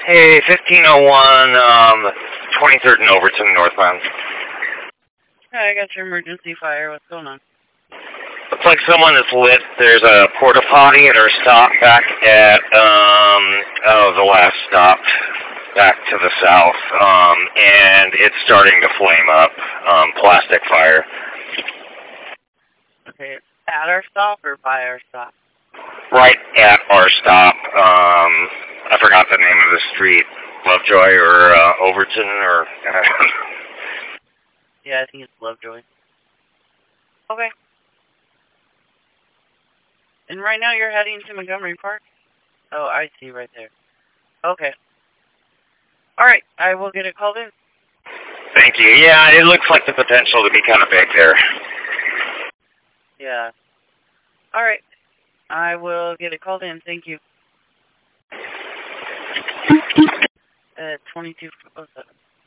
Hey, 1501, 23rd and Overton, northbound. Hi, I got your emergency fire. What's going on? Looks like someone is lit. There's a porta potty at our stop back at, the last stop back to the south, and it's starting to flame up, plastic fire. Okay, at our stop or by our stop? Right at our stop. I forgot the name of the street. Lovejoy or Overton or... Yeah, I think it's Lovejoy. Okay. And right now you're heading to Montgomery Park? Oh, I see right there. Okay. Alright, I will get it called in. Thank you. Yeah, it looks like the potential to be kind of big there. Yeah. Alright. I will get it called in. Thank you. 2207.